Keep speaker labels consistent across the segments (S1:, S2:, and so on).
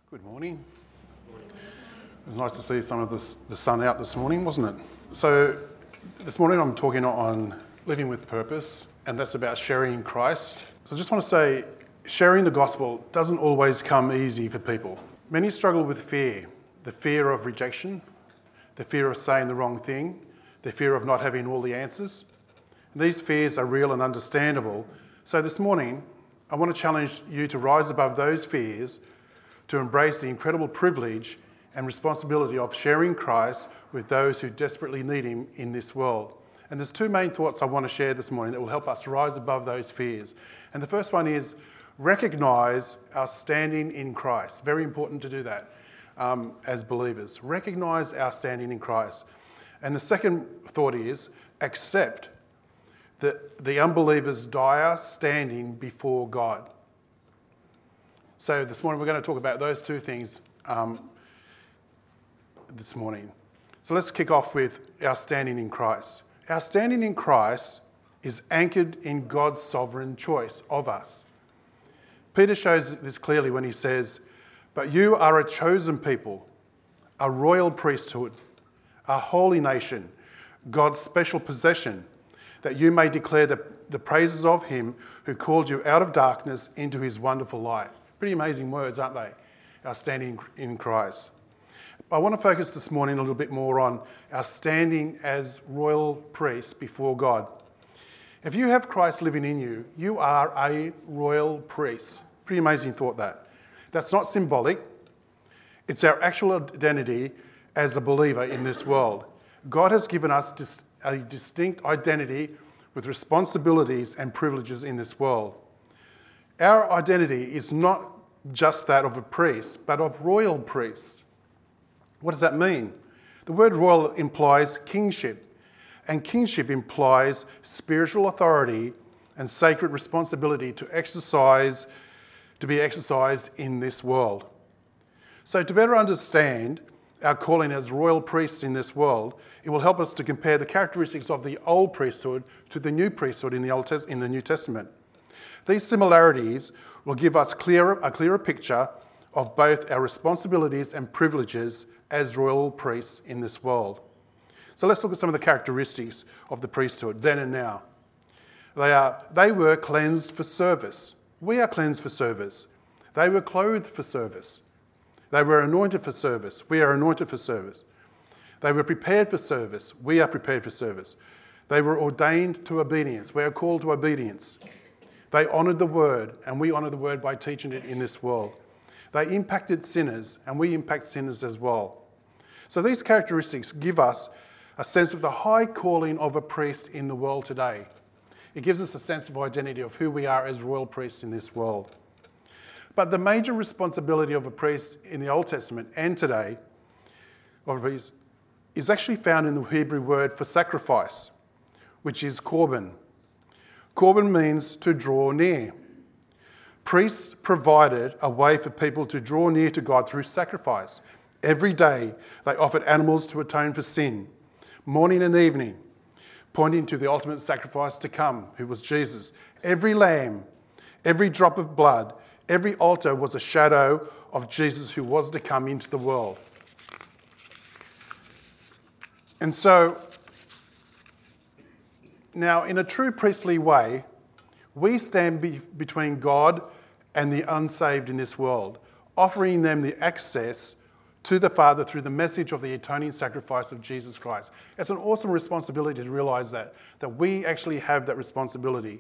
S1: Good morning. It was nice to see some of the sun out this morning, wasn't it? So this morning I'm talking on living with purpose, and that's about sharing Christ. So I just want to say, sharing the gospel doesn't always come easy for people. Many struggle with fear, the fear of rejection, the fear of saying the wrong thing, the fear of not having all the answers. And these fears are real and understandable. So this morning, I want to challenge you to rise above those fears, to embrace the incredible privilege and responsibility of sharing Christ with those who desperately need him in this world. And there's two main thoughts I want to share this morning that will help us rise above those fears. And the first one is recognise our standing in Christ. Very important to do that as believers. Recognise our standing in Christ. And the second thought is accept the unbeliever's dire standing before God. So this morning we're going to talk about those two things this morning. So let's kick off with our standing in Christ. Our standing in Christ is anchored in God's sovereign choice of us. Peter shows this clearly when he says, "But you are a chosen people, a royal priesthood, a holy nation, God's special possession, that you may declare the praises of him who called you out of darkness into his wonderful light." Pretty amazing words, aren't they? Our standing in Christ. I want to focus this morning a little bit more on our standing as royal priests before God. If you have Christ living in you, you are a royal priest. Pretty amazing thought that. That's not symbolic. It's our actual identity as a believer in this world. God has given us a distinct identity with responsibilities and privileges in this world. Our identity is not just that of a priest, but of royal priests. What does that mean? The word royal implies kingship, and kingship implies spiritual authority and sacred responsibility to be exercised in this world. So to better understand our calling as royal priests in this world, it will help us to compare the characteristics of the old priesthood to the new priesthood in the New Testament. These similarities will give us a clearer picture of both our responsibilities and privileges as royal priests in this world. So let's look at some of the characteristics of the priesthood then and now. They were cleansed for service. We are cleansed for service. They were clothed for service. They were anointed for service. We are anointed for service. They were prepared for service. We are prepared for service. They were ordained to obedience. We are called to obedience. They honoured the word, and we honour the word by teaching it in this world. They impacted sinners, and we impact sinners as well. So these characteristics give us a sense of the high calling of a priest in the world today. It gives us a sense of identity of who we are as royal priests in this world. But the major responsibility of a priest in the Old Testament and today is actually found in the Hebrew word for sacrifice, which is korban. Korban means to draw near. Priests provided a way for people to draw near to God through sacrifice. Every day they offered animals to atone for sin, morning and evening, pointing to the ultimate sacrifice to come, who was Jesus. Every lamb, every drop of blood, every altar was a shadow of Jesus who was to come into the world. And so, now in a true priestly way, we stand between God and the unsaved in this world, offering them the access to the Father through the message of the atoning sacrifice of Jesus Christ. It's an awesome responsibility to realise that we actually have that responsibility.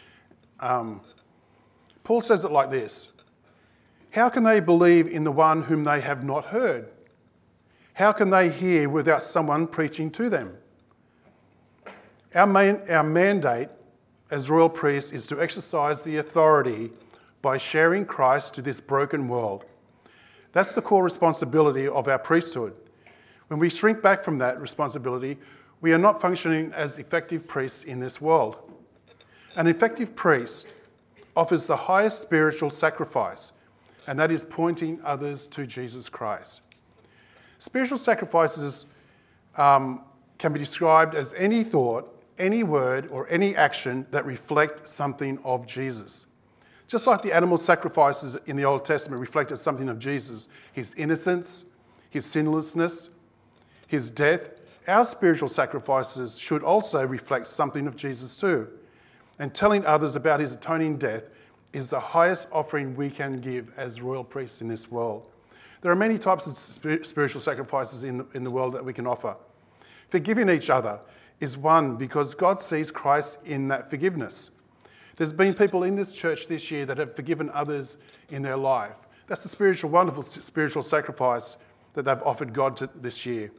S1: Paul says it like this: how can they believe in the one whom they have not heard? How can they hear without someone preaching to them? Our mandate as royal priests is to exercise the authority by sharing Christ to this broken world. That's the core responsibility of our priesthood. When we shrink back from that responsibility, we are not functioning as effective priests in this world. An effective priest offers the highest spiritual sacrifice, and that is pointing others to Jesus Christ. Spiritual sacrifices can be described as any thought, any word, or any action that reflect something of Jesus. Just like the animal sacrifices in the Old Testament reflected something of Jesus, his innocence, his sinlessness, his death, our spiritual sacrifices should also reflect something of Jesus too. And telling others about his atoning death is the highest offering we can give as royal priests in this world. There are many types of spiritual sacrifices in the world that we can offer. Forgiving each other is one because God sees Christ in that forgiveness. There's been people in this church this year that have forgiven others in their life. That's a wonderful spiritual sacrifice that they've offered God this year.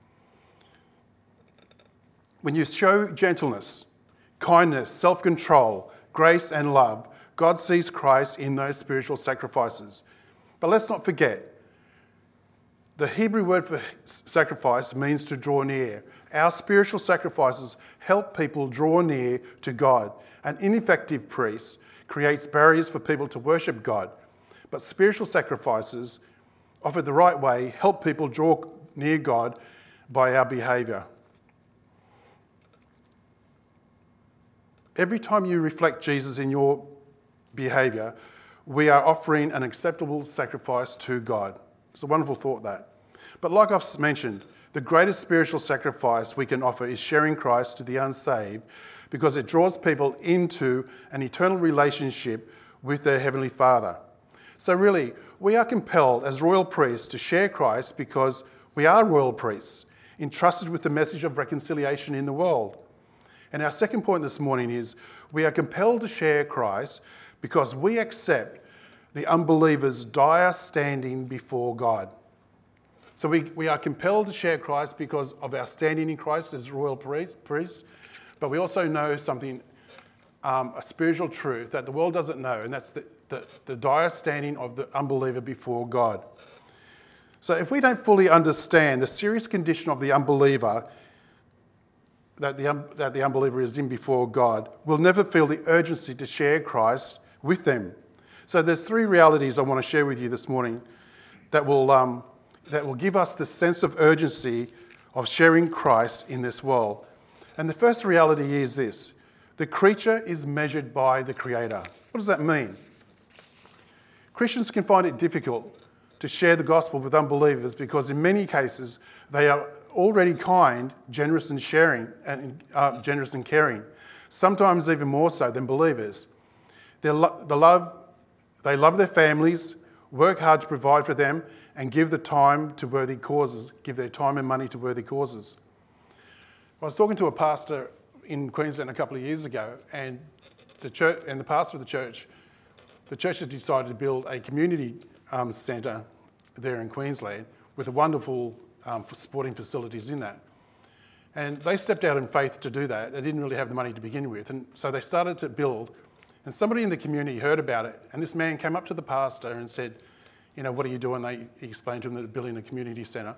S1: When you show gentleness, kindness, self-control, grace and love, God sees Christ in those spiritual sacrifices. But let's not forget, the Hebrew word for sacrifice means to draw near. Our spiritual sacrifices help people draw near to God. An ineffective priest creates barriers for people to worship God. But spiritual sacrifices, offered the right way, help people draw near God by our behaviour. Every time you reflect Jesus in your behaviour, we are offering an acceptable sacrifice to God. It's a wonderful thought, that. But like I've mentioned, the greatest spiritual sacrifice we can offer is sharing Christ to the unsaved, because it draws people into an eternal relationship with their Heavenly Father. So really, we are compelled as royal priests to share Christ because we are royal priests, entrusted with the message of reconciliation in the world. And our second point this morning is we are compelled to share Christ because we accept the unbeliever's dire standing before God. So we are compelled to share Christ because of our standing in Christ as royal priests, but we also know something, a spiritual truth that the world doesn't know, and that's the dire standing of the unbeliever before God. So if we don't fully understand the serious condition of the unbeliever that the unbeliever is in before God, we'll never feel the urgency to share Christ with them. So there's three realities I want to share with you this morning that will give us the sense of urgency of sharing Christ in this world. And the first reality is this: the creature is measured by the Creator. What does that mean? Christians can find it difficult to share the gospel with unbelievers because in many cases they are already kind, generous and generous and caring, sometimes even more so than believers. They love their families, work hard to provide for them, and give the time to worthy causes, give their time and money to worthy causes. I was talking to a pastor in Queensland a couple of years ago, and the pastor of the church has decided to build a community centre there in Queensland with a wonderful sporting facilities in that. And they stepped out in faith to do that. They didn't really have the money to begin with. And so they started to build, and somebody in the community heard about it, and this man came up to the pastor and said, what are you doing? He explained to him that they're building a community centre.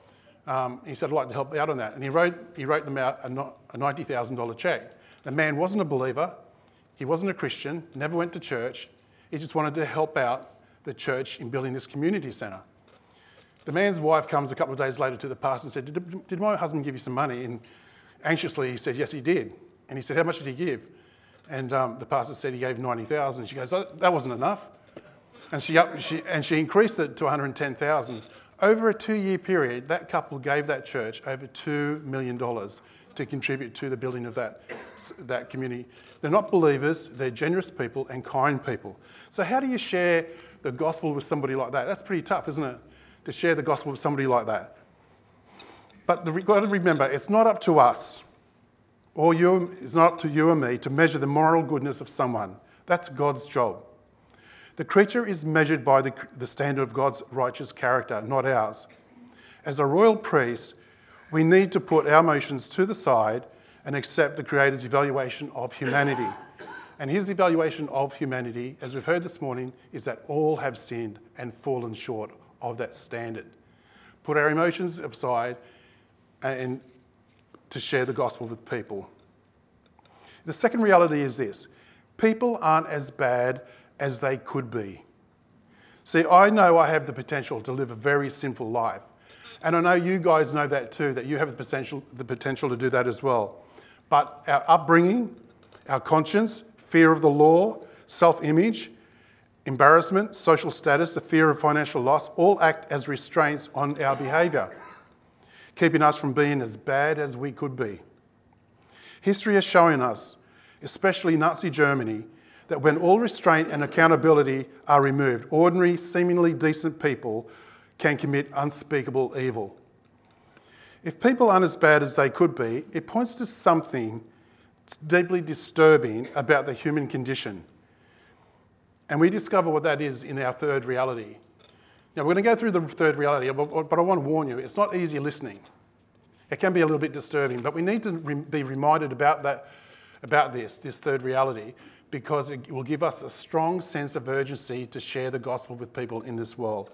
S1: He said, I'd like to help out on that. And he wrote them out a $90,000 cheque. The man wasn't a believer. He wasn't a Christian, never went to church. He just wanted to help out the church in building this community centre. The man's wife comes a couple of days later to the pastor and said, did my husband give you some money? And anxiously he said, yes, he did. And he said, how much did he give? And the pastor said he gave $90,000. She goes, oh, that wasn't enough. And she increased it to $110,000. Over a 2-year period, that couple gave that church over $2 million to contribute to the building of that community. They're not believers, they're generous people and kind people. So how do you share the gospel with somebody like that? That's pretty tough, isn't it? To share the gospel with somebody like that. But you've got to remember, it's not up to us, it's not up to you and me to measure the moral goodness of someone. That's God's job. The creature is measured by the standard of God's righteous character, not ours. As a royal priest, we need to put our emotions to the side and accept the Creator's evaluation of humanity. And his evaluation of humanity, as we've heard this morning, is that all have sinned and fallen short of that standard. Put our emotions aside and to share the gospel with people. The second reality is this: people aren't as bad as they could be. See, I know I have the potential to live a very sinful life. And I know you guys know that too, that you have the potential to do that as well. But our upbringing, our conscience, fear of the law, self-image, embarrassment, social status, the fear of financial loss, all act as restraints on our behaviour, keeping us from being as bad as we could be. History has shown us, especially Nazi Germany, that when all restraint and accountability are removed, ordinary, seemingly decent people can commit unspeakable evil. If people aren't as bad as they could be, it points to something deeply disturbing about the human condition. And we discover what that is in our third reality. Now, we're going to go through the third reality, but I want to warn you, it's not easy listening. It can be a little bit disturbing, but we need to be reminded about this third reality, because it will give us a strong sense of urgency to share the gospel with people in this world.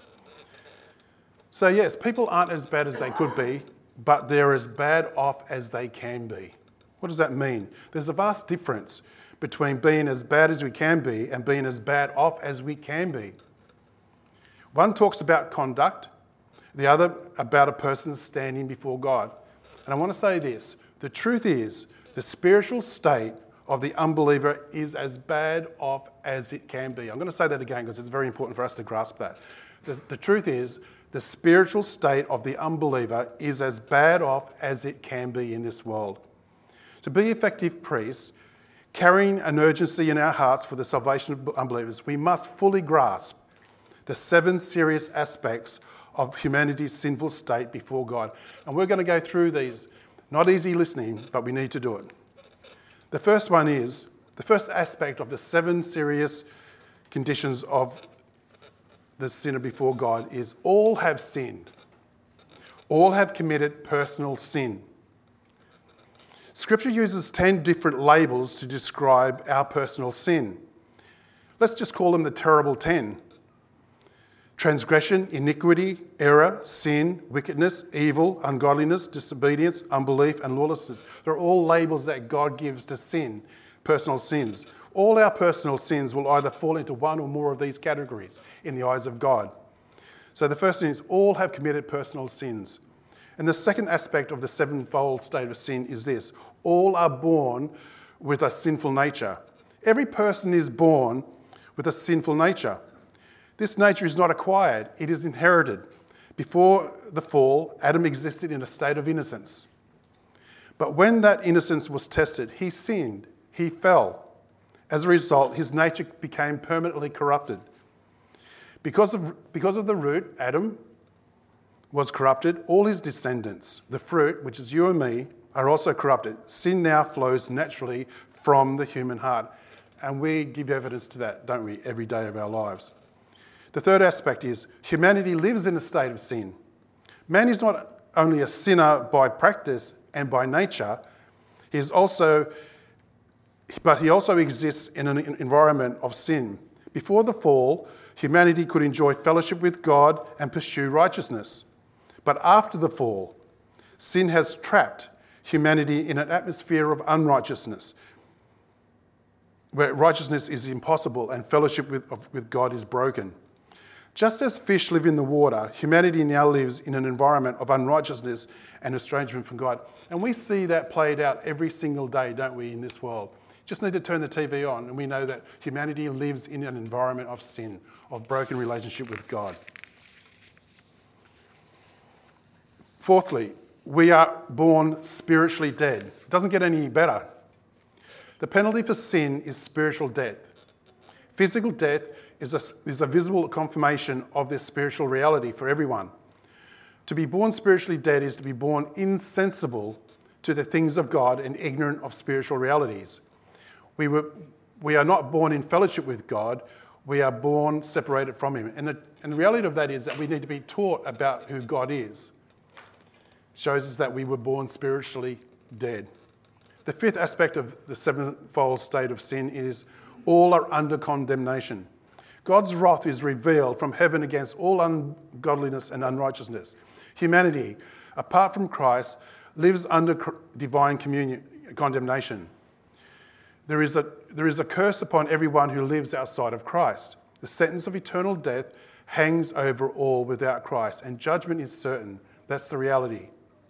S1: So yes, people aren't as bad as they could be, but they're as bad off as they can be. What does that mean? There's a vast difference between being as bad as we can be and being as bad off as we can be. One talks about conduct, the other about a person standing before God. And I want to say this, the truth is, the spiritual state of the unbeliever is as bad off as it can be. I'm going to say that again because it's very important for us to grasp that. The truth is, the spiritual state of the unbeliever is as bad off as it can be in this world. To be effective priests, carrying an urgency in our hearts for the salvation of unbelievers, we must fully grasp the 7 serious aspects of humanity's sinful state before God. And we're going to go through these. Not easy listening, but we need to do it. The first aspect of the 7 serious conditions of the sinner before God is all have sinned. All have committed personal sin. Scripture uses 10 different labels to describe our personal sin. Let's just call them the terrible 10. Transgression, iniquity, error, sin, wickedness, evil, ungodliness, disobedience, unbelief, and lawlessness. They're all labels that God gives to sin, personal sins. All our personal sins will either fall into one or more of these categories in the eyes of God. So the first thing is all have committed personal sins. And the second aspect of the 7-fold state of sin is this. All are born with a sinful nature. Every person is born with a sinful nature. This nature is not acquired, it is inherited. Before the fall, Adam existed in a state of innocence. But when that innocence was tested, he sinned, he fell. As a result, his nature became permanently corrupted. Because of the root, Adam was corrupted, all his descendants, the fruit, which is you and me, are also corrupted. Sin now flows naturally from the human heart. And we give evidence to that, don't we, every day of our lives. The third aspect is humanity lives in a state of sin. Man is not only a sinner by practice and by nature, he also exists in an environment of sin. Before the fall, humanity could enjoy fellowship with God and pursue righteousness. But after the fall, sin has trapped humanity in an atmosphere of unrighteousness, where righteousness is impossible and fellowship with God is broken. Just as fish live in the water, humanity now lives in an environment of unrighteousness and estrangement from God. And we see that played out every single day, don't we, in this world? Just need to turn the TV on and we know that humanity lives in an environment of sin, of broken relationship with God. Fourthly, we are born spiritually dead. It doesn't get any better. The penalty for sin is spiritual death. Physical death is a visible confirmation of this spiritual reality for everyone. To be born spiritually dead is to be born insensible to the things of God and ignorant of spiritual realities. We are not born in fellowship with God, we are born separated from him. And the reality of that is that we need to be taught about who God is. It shows us that we were born spiritually dead. The fifth aspect of the 7-fold state of sin is all are under condemnation. God's wrath is revealed from heaven against all ungodliness and unrighteousness. Humanity, apart from Christ, lives under divine condemnation. There is a curse upon everyone who lives outside of Christ. The sentence of eternal death hangs over all without Christ, and judgment is certain. That's the reality.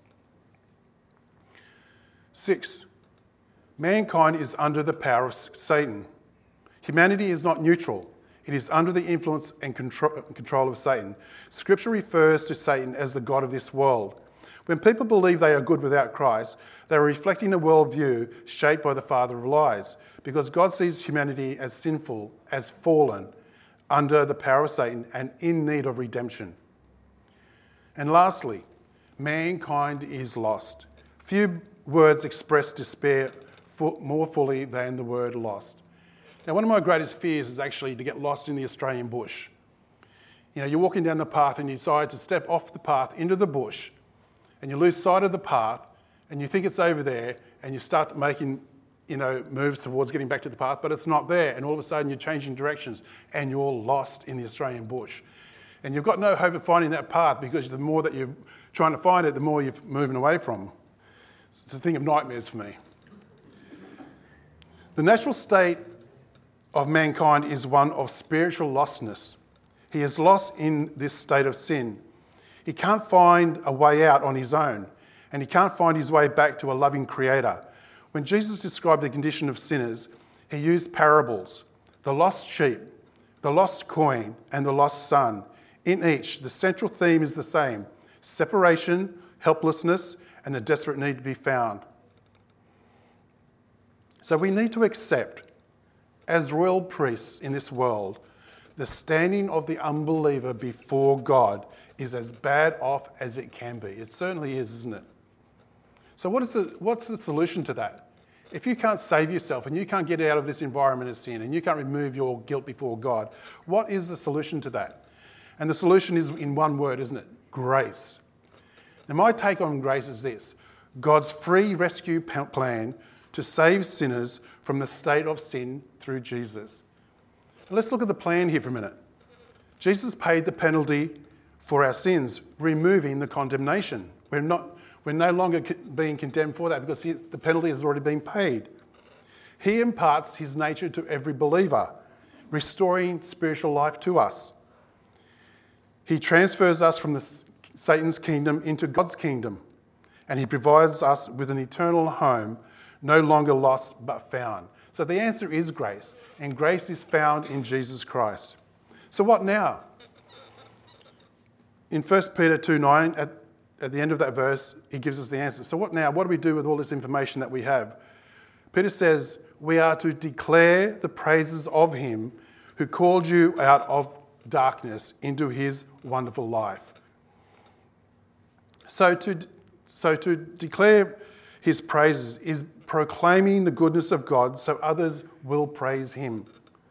S1: 6, mankind is under the power of Satan. Humanity is not neutral. It is under the influence and control of Satan. Scripture refers to Satan as the god of this world. When people believe they are good without Christ, they are reflecting a worldview shaped by the father of lies, because God sees humanity as sinful, as fallen, under the power of Satan and in need of redemption. And lastly, mankind is lost. Few words express despair more fully than the word lost. Now, one of my greatest fears is actually to get lost in the Australian bush. You know, you're walking down the path and you decide to step off the path into the bush, and you lose sight of the path, and you think it's over there, and you start making, moves towards getting back to the path, but it's not there, and all of a sudden you're changing directions, and you're lost in the Australian bush. And you've got no hope of finding that path, because the more that you're trying to find it, the more you're moving away from. It's a thing of nightmares for me. The natural state of mankind is one of spiritual lostness. He is lost in this state of sin. He can't find a way out on his own, and he can't find his way back to a loving creator. When Jesus described the condition of sinners, he used parables: the lost sheep, the lost coin, and the lost son. In each, the central theme is the same: separation, helplessness, and the desperate need to be found. So we need to accept, as royal priests in this world, the standing of the unbeliever before God is as bad off as it can be. It certainly is, isn't it? So what's the solution to that? If you can't save yourself and you can't get out of this environment of sin and you can't remove your guilt before God, what is the solution to that? And the solution is in one word, isn't it? Grace. Now, my take on grace is this: God's free rescue plan to save sinners from the state of sin through Jesus. Let's look at the plan here for a minute. Jesus paid the penalty for our sins, removing the condemnation. We're no longer being condemned for that, because the penalty has already been paid. He imparts his nature to every believer, restoring spiritual life to us. He transfers us from Satan's kingdom into God's kingdom, and he provides us with an eternal home, no longer lost but found. So the answer is grace, and grace is found in Jesus Christ. So what now? In 1 Peter 2:9, at the end of that verse, he gives us the answer. So what now? What do we do with all this information that we have? Peter says, we are to declare the praises of him who called you out of darkness into his wonderful life. So to declare his praises is proclaiming the goodness of God so others will praise him.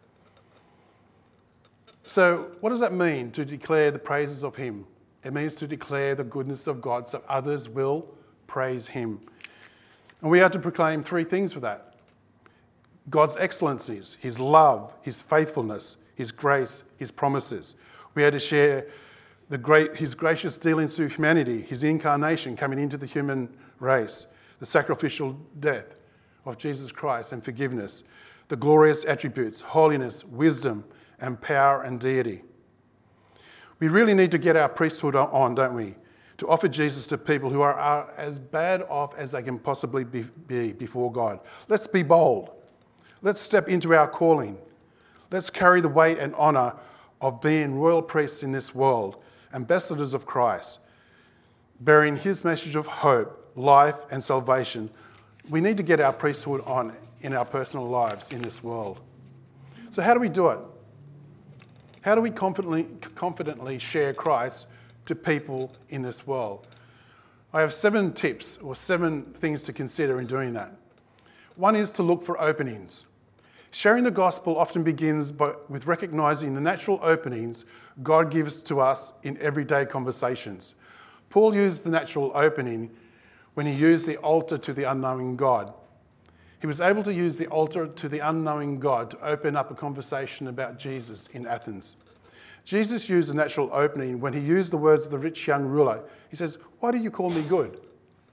S1: So what does that mean, to declare the praises of him? It means to declare the goodness of God so others will praise him. And we are to proclaim three things for that: God's excellencies, his love, his faithfulness, his grace, his promises. We are to share his gracious dealings to humanity, his incarnation coming into the human race, the sacrificial death of Jesus Christ and forgiveness, the glorious attributes, holiness, wisdom, and power and deity. We really need to get our priesthood on, don't we? To offer Jesus to people who are as bad off as they can possibly be before God. Let's be bold. Let's step into our calling. Let's carry the weight and honour of being royal priests in this world, ambassadors of Christ, bearing his message of hope, life and salvation. We need to get our priesthood on in our personal lives in this world. So how do we do it? How do we confidently share Christ to people in this world? I have 7 tips or 7 things to consider in doing that. One is to look for openings. Sharing the gospel often begins with recognising the natural openings God gives to us in everyday conversations. Paul used the natural opening when he used the altar to the unknowing God. He was able to use the altar to the unknowing God to open up a conversation about Jesus in Athens. Jesus used a natural opening when he used the words of the rich young ruler. He says, "Why do you call me good?"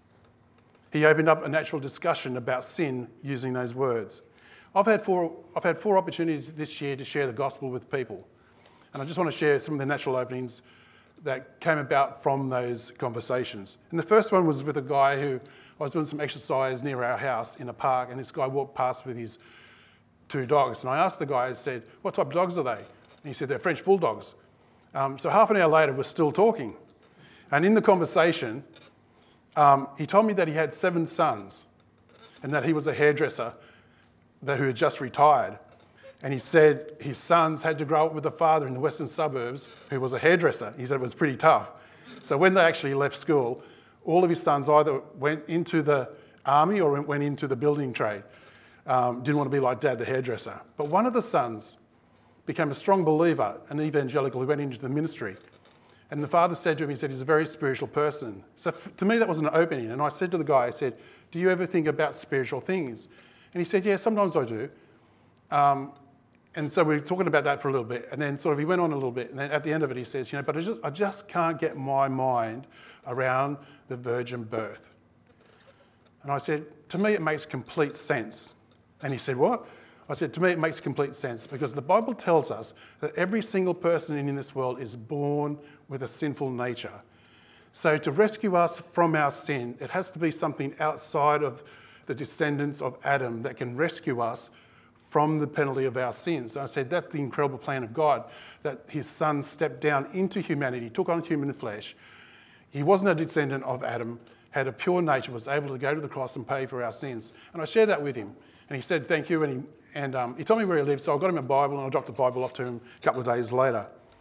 S1: He opened up a natural discussion about sin using those words. I've had four opportunities this year to share the gospel with people. And I just want to share some of the natural openings that came about from those conversations. And the first one was with a guy who I was doing some exercise near our house in a park, and this guy walked past with his 2 dogs. And I asked the guy, I said, "What type of dogs are they?" And And he said, they're French bulldogs. So half an hour later, we're still talking. And in the conversation, he told me that he had 7 sons and that he was a hairdresser who had just retired. And he said his sons had to grow up with a father in the western suburbs who was a hairdresser. He said it was pretty tough. So when they actually left school, all of his sons either went into the army or went into the building trade. Didn't want to be like Dad, the hairdresser. But one of the sons became a strong believer, an evangelical who went into the ministry. And the father said to him, he said, he's a very spiritual person. So to me, that was an opening. And I said to the guy, I said, do you ever think about spiritual things? And he said, yeah, sometimes I do. And so we were talking about that for a little bit. And then sort of he went on a little bit. And then at the end of it, he says, but I just can't get my mind around the virgin birth. And I said, to me, it makes complete sense. And he said, what? I said, to me, it makes complete sense because the Bible tells us that every single person in this world is born with a sinful nature. So to rescue us from our sin, it has to be something outside of the descendants of Adam that can rescue us from the penalty of our sins. And I said, that's the incredible plan of God, that his son stepped down into humanity, took on human flesh. He wasn't a descendant of Adam, had a pure nature, was able to go to the cross and pay for our sins. And I shared that with him. And he said, thank you. And he told me where he lived, so I got him a Bible and I dropped the Bible off to him a couple of days later.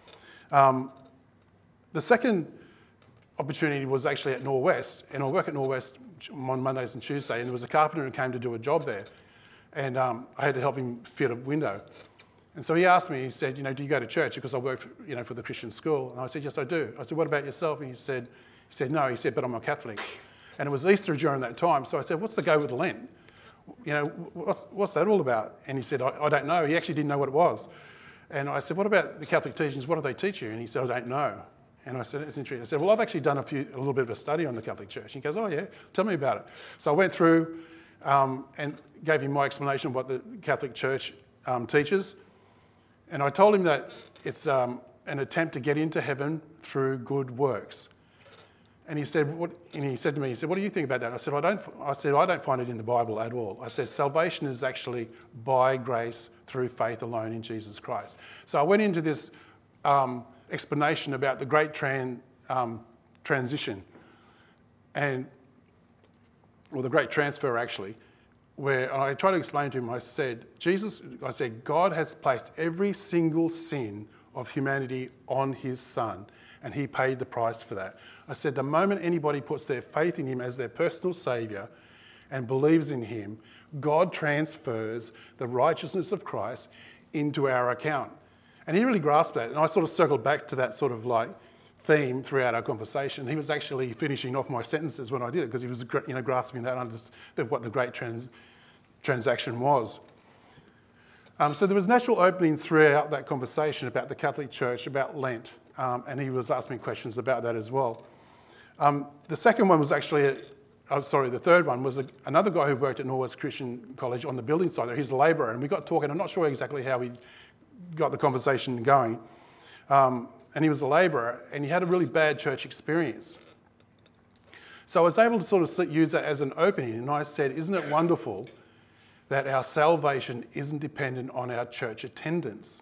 S1: The second opportunity was actually at Norwest, and I work at Norwest on Mondays and Tuesdays, and there was a carpenter who came to do a job there, and I had to help him fit a window. And so he asked me, he said, do you go to church? Because I work for the Christian school. And I said, yes, I do. I said, what about yourself? And he said, no. He said, but I'm a Catholic. And it was Easter during that time, so I said, what's the go with Lent? What's that all about? And he said, I don't know. He actually didn't know what it was. And I said, what about the Catholic teachings? What do they teach you? And he said, I don't know. And I said, it's interesting. I said, well, I've actually done a little bit of a study on the Catholic Church. And he goes, oh yeah, tell me about it. So I went through and gave him my explanation of what the Catholic Church teaches. And I told him that it's an attempt to get into heaven through good works. And he said, what do you think about that? I said, I don't find it in the Bible at all. I said, salvation is actually by grace through faith alone in Jesus Christ. So I went into this explanation about the great transition, or the great transfer actually, where I tried to explain to him, I said, God has placed every single sin of humanity on his son, and he paid the price for that. I said, the moment anybody puts their faith in him as their personal saviour and believes in him, God transfers the righteousness of Christ into our account. And he really grasped that. And I sort of circled back to that sort of like theme throughout our conversation. He was actually finishing off my sentences when I did it because he was grasping that what the great transaction was. So there was natural openings throughout that conversation about the Catholic Church, about Lent, and he was asking me questions about that as well. The second one was actually, the third one was another guy who worked at Norwest Christian College on the building site there. He's a labourer, and we got talking. I'm not sure exactly how we got the conversation going. And he was a labourer, and he had a really bad church experience. So I was able to sort of use that as an opening, and I said, isn't it wonderful that our salvation isn't dependent on our church attendance?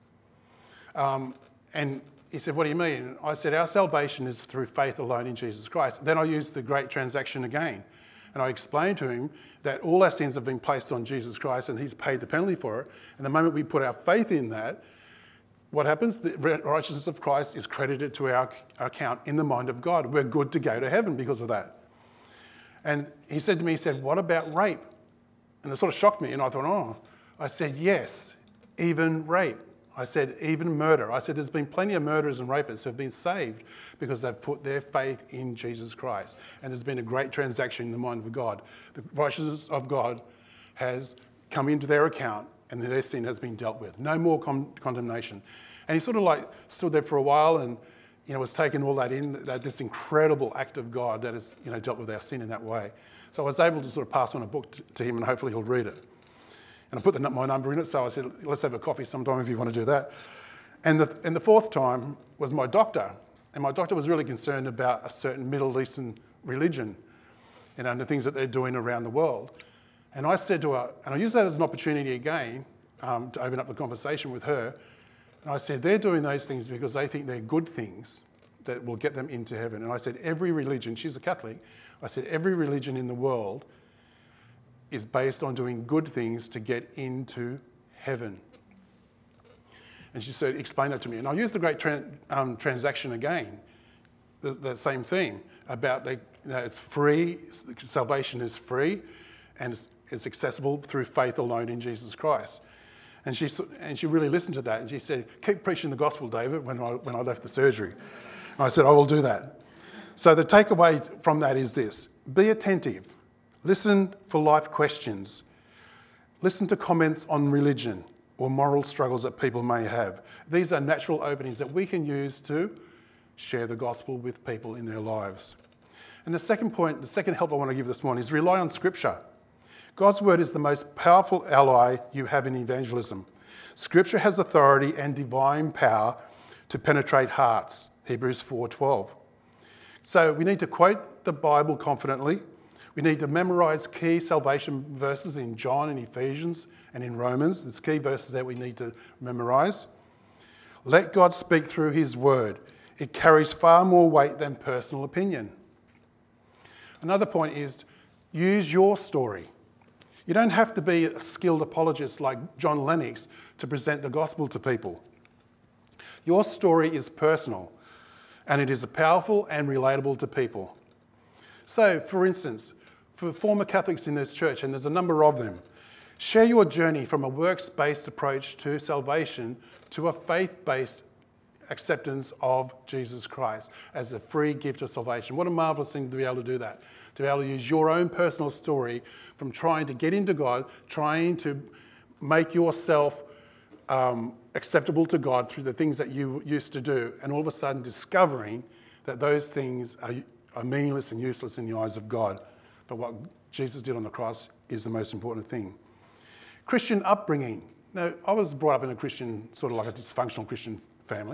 S1: And he said, what do you mean? I said, our salvation is through faith alone in Jesus Christ. Then I used the great transaction again. And I explained to him that all our sins have been placed on Jesus Christ and he's paid the penalty for it. And the moment we put our faith in that, what happens? The righteousness of Christ is credited to our account in the mind of God. We're good to go to heaven because of that. And he said to me, what about rape? And it sort of shocked me. And I thought, I said, yes, even rape. I said, even murder. I said, there's been plenty of murderers and rapists who have been saved because they've put their faith in Jesus Christ. And there's been a great transaction in the mind of God. The righteousness of God has come into their account and their sin has been dealt with. No more condemnation. And he sort of like stood there for a while and, was taking all that in, this incredible act of God that has, dealt with our sin in that way. So I was able to sort of pass on a book to him and hopefully he'll read it. And I put my number in it, so I said, let's have a coffee sometime if you want to do that. And the fourth time was my doctor. And my doctor was really concerned about a certain Middle Eastern religion, and the things that they're doing around the world. And I said to her, and I used that as an opportunity again to open up the conversation with her, And I said, they're doing those things because they think they're good things that will get them into heaven. And I said, every religion, she's a Catholic, I said, every religion in the world is based on doing good things to get into heaven. And she said, explain that to me. And I'll use the great transaction again, the same theme about it's free, salvation is free, and it's accessible through faith alone in Jesus Christ. And she really listened to that, and she said, keep preaching the gospel, David, when I left the surgery. And I said, I will do that. So the takeaway from that is this: be attentive, listen for life questions, listen to comments on religion or moral struggles that people may have. These are natural openings that we can use to share the gospel with people in their lives. And the second point, the second help I want to give this morning is rely on Scripture. God's word is the most powerful ally you have in evangelism. Scripture has authority and divine power to penetrate hearts, Hebrews 4:12. So we need to quote the Bible confidently. We need to memorize key salvation verses in John and Ephesians and in Romans. There's key verses that we need to memorize. Let God speak through his word. It carries far more weight than personal opinion. Another point is use your story. You don't have to be a skilled apologist like John Lennox to present the gospel to people. Your story is personal, and it is powerful and relatable to people. So, for instance, for former Catholics in this church, and there's a number of them, share your journey from a works-based approach to salvation to a faith-based acceptance of Jesus Christ as a free gift of salvation. What a marvellous thing to be able to do that, to be able to use your own personal story from trying to get into God, trying to make yourself acceptable to God through the things that you used to do, and all of a sudden discovering that those things are meaningless and useless in the eyes of God. But what Jesus did on the cross is the most important thing. Christian upbringing. Now, I was brought up in a Christian, sort of like a dysfunctional Christian family.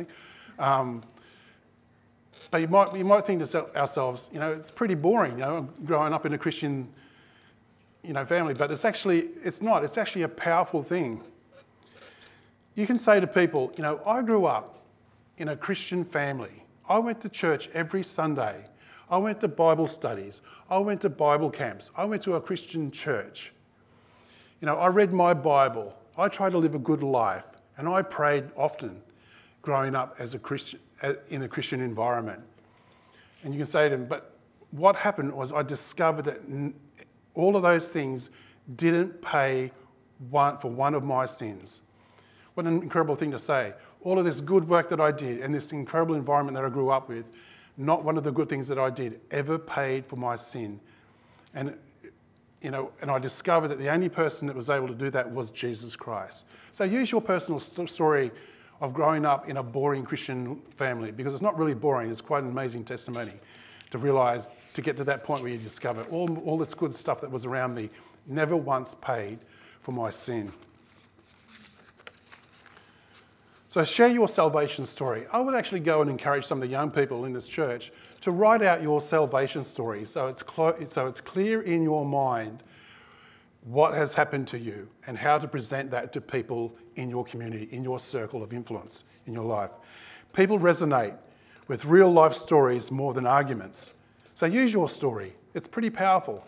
S1: But you might think to ourselves, it's pretty boring, growing up in a Christian, family. But it's not. It's actually a powerful thing. You can say to people, I grew up in a Christian family. I went to church every Sunday. I went to Bible studies. I went to Bible camps. I went to a Christian church. I read my Bible. I tried to live a good life. And I prayed often growing up as a Christian, in a Christian environment. And you can say to them, but what happened was I discovered that all of those things didn't pay for one of my sins. What an incredible thing to say. All of this good work that I did and this incredible environment that I grew up with, not one of the good things that I did ever paid for my sin. And I discovered that the only person that was able to do that was Jesus Christ. So use your personal story of growing up in a boring Christian family, because it's not really boring. It's quite an amazing testimony to realise, to get to that point where you discover all this good stuff that was around me never once paid for my sin. So share your salvation story. I would actually go and encourage some of the young people in this church to write out your salvation story so it's clear in your mind what has happened to you and how to present that to people in your community, in your circle of influence, in your life. People resonate with real life stories more than arguments. So use your story. It's pretty powerful.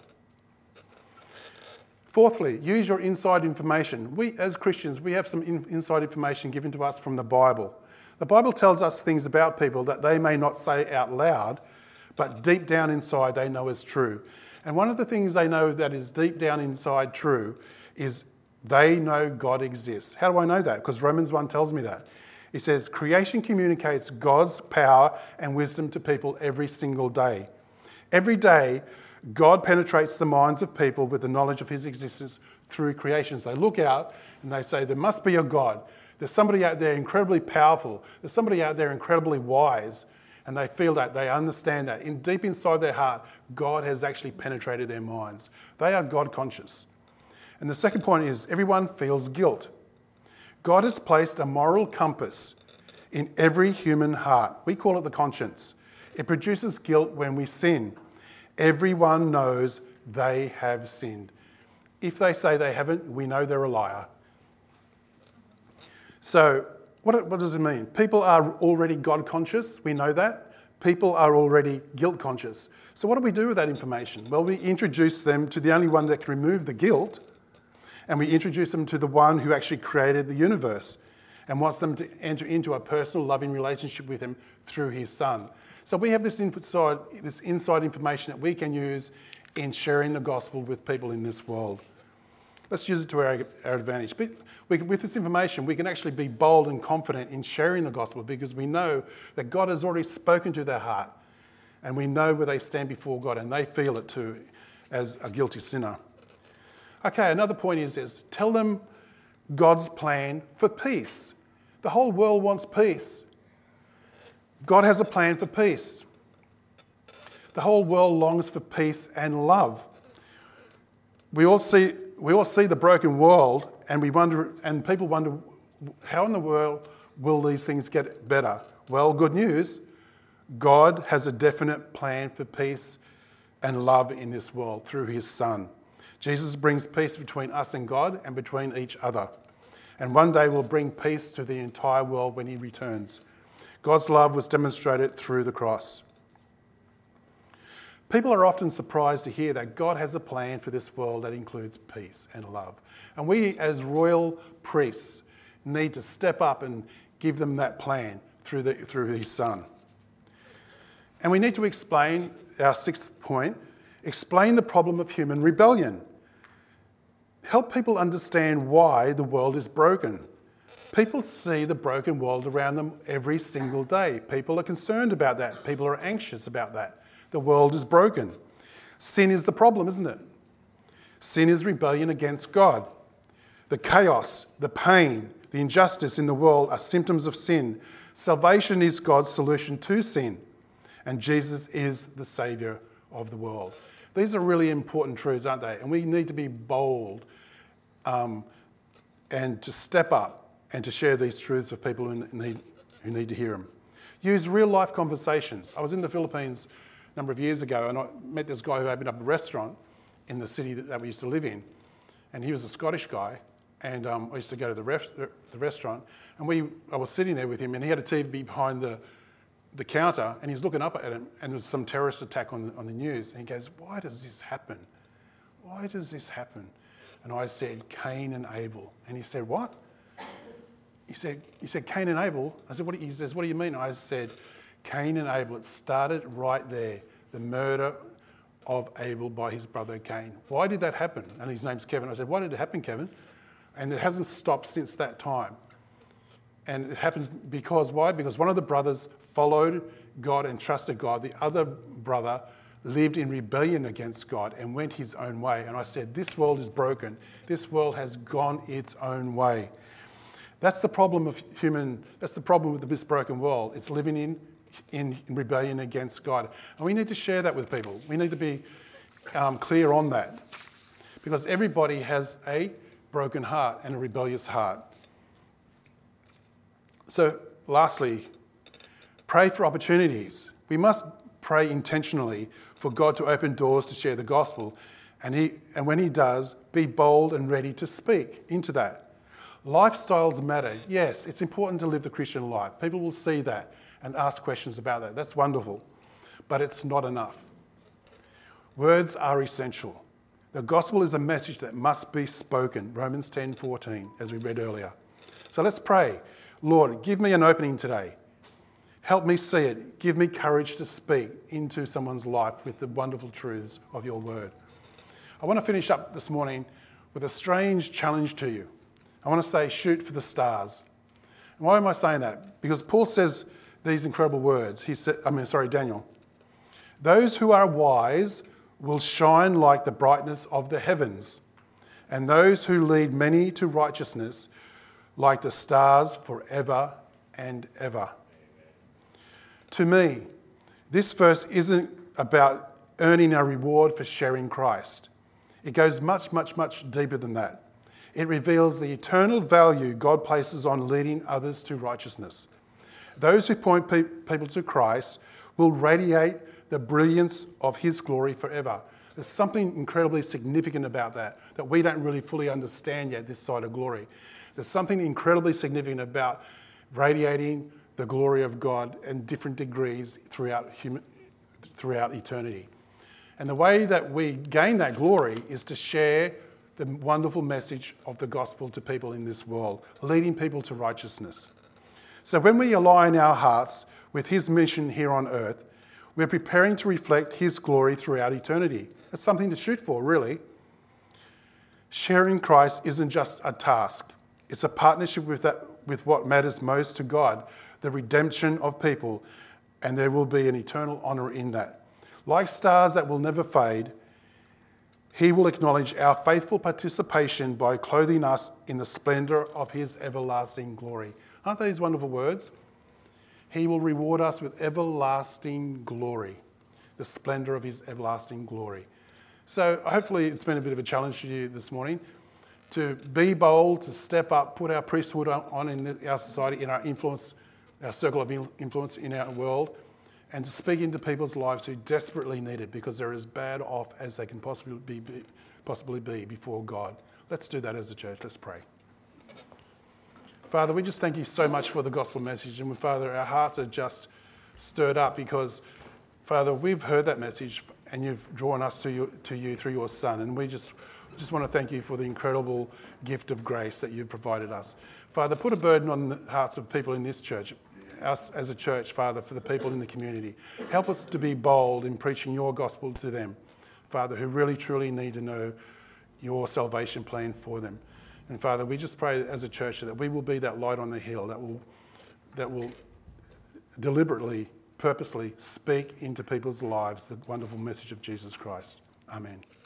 S1: Fourthly, use your inside information. We, as Christians, we have some inside information given to us from the Bible. The Bible tells us things about people that they may not say out loud, but deep down inside they know is true. And one of the things they know that is deep down inside true is they know God exists. How do I know that? Because Romans 1 tells me that. It says, creation communicates God's power and wisdom to people every single day. Every day, God penetrates the minds of people with the knowledge of his existence through creations. They look out and they say, there must be a God. There's somebody out there incredibly powerful. There's somebody out there incredibly wise. And they feel that, they understand that. Deep inside their heart, God has actually penetrated their minds. They are God conscious. And the second point is, everyone feels guilt. God has placed a moral compass in every human heart. We call it the conscience. It produces guilt when we sin. Everyone knows they have sinned. If they say they haven't, we know they're a liar. So What does it mean? People are already God conscious. We know that. People are already guilt conscious. So what do we do with that information? Well, we introduce them to the only one that can remove the guilt, and we introduce them to the one who actually created the universe and wants them to enter into a personal, loving relationship with him through his son. So we have this inside information that we can use in sharing the gospel with people in this world. Let's use it to our advantage. But with this information, we can actually be bold and confident in sharing the gospel because we know that God has already spoken to their heart, and we know where they stand before God, and they feel it too as a guilty sinner. Okay, another point is tell them God's plan for peace. The whole world wants peace. God has a plan for peace. The whole world longs for peace and love. We all see the broken world, and people wonder, how in the world will these things get better? Well, good news. God has a definite plan for peace and love in this world through his Son. Jesus brings peace between us and God and between each other. And one day will bring peace to the entire world when he returns. God's love was demonstrated through the cross. People are often surprised to hear that God has a plan for this world that includes peace and love. And we, as royal priests, need to step up and give them that plan through his Son. And we need to explain, our sixth point, explain the problem of human rebellion. Help people understand why the world is broken. People see the broken world around them every single day. People are concerned about that. People are anxious about that. The world is broken. Sin is the problem, isn't it? Sin is rebellion against God. The chaos, the pain, the injustice in the world are symptoms of sin. Salvation is God's solution to sin, and Jesus is the Saviour of the world. These are really important truths, aren't they? And we need to be bold and to step up and to share these truths with people who need to hear them. Use real-life conversations. I was in the Philippines a number of years ago, and I met this guy who opened up a restaurant in the city that we used to live in. And he was a Scottish guy, and I used to go to the restaurant, and I was sitting there with him, and he had a TV behind the counter, and he was looking up at him, and there was some terrorist attack on the news. And he goes, "Why does this happen? Why does this happen?" And I said, "Cain and Abel." And he said, "What?" He said, "Cain and Abel." I said, He says, "What do you mean?" I said, "Cain and Abel." It started right there, the murder of Abel by his brother Cain. Why did that happen? And his name's Kevin. I said, "Why did it happen, Kevin?" And it hasn't stopped since that time. And it happened because, why? Because one of the brothers followed God and trusted God. The other brother lived in rebellion against God and went his own way. And I said, this world is broken. This world has gone its own way. That's the problem that's the problem with this broken world. It's living in rebellion against God. And we need to share that with people. We need to be clear on that. Because everybody has a broken heart and a rebellious heart. So, lastly, pray for opportunities. We must pray intentionally for God to open doors to share the gospel. And when he does, be bold and ready to speak into that. Lifestyles matter. Yes, it's important to live the Christian life. People will see that and ask questions about that. That's wonderful. But it's not enough. Words are essential. The gospel is a message that must be spoken. Romans 10:14, as we read earlier. So let's pray. Lord, give me an opening today. Help me see it. Give me courage to speak into someone's life with the wonderful truths of your word. I want to finish up this morning with a strange challenge to you. I want to say, shoot for the stars. And why am I saying that? Because Paul says these incredible words. Daniel. Those who are wise will shine like the brightness of the heavens, and those who lead many to righteousness like the stars forever and ever. To me, this verse isn't about earning a reward for sharing Christ. It goes much, much, much deeper than that. It reveals the eternal value God places on leading others to righteousness. Those who point people to Christ will radiate the brilliance of his glory forever. There's something incredibly significant about that we don't really fully understand yet this side of glory. There's something incredibly significant about radiating the glory of God in different degrees throughout eternity. And the way that we gain that glory is to share the wonderful message of the gospel to people in this world, leading people to righteousness. So when we align our hearts with his mission here on earth, we're preparing to reflect his glory throughout eternity. It's something to shoot for, really. Sharing Christ isn't just a task. It's a partnership with what matters most to God, the redemption of people, and there will be an eternal honour in that. Like stars that will never fade, he will acknowledge our faithful participation by clothing us in the splendour of his everlasting glory. Aren't these wonderful words? He will reward us with everlasting glory, the splendour of his everlasting glory. So hopefully it's been a bit of a challenge to you this morning to be bold, to step up, put our priesthood on in our society, in our influence, our circle of influence in our world, and to speak into people's lives who desperately need it because they're as bad off as they can possibly be before God. Let's do that as a church. Let's pray. Father, we just thank you so much for the gospel message. And Father, our hearts are just stirred up because, Father, we've heard that message and you've drawn us to you through your Son. And we just want to thank you for the incredible gift of grace that you've provided us. Father, put a burden on the hearts of people in this church, us as a church, Father, for the people in the community. Help us to be bold in preaching your gospel to them, Father, who really truly need to know your salvation plan for them. And Father, we just pray as a church that we will be that light on the hill that will deliberately, purposely speak into people's lives the wonderful message of Jesus Christ. Amen.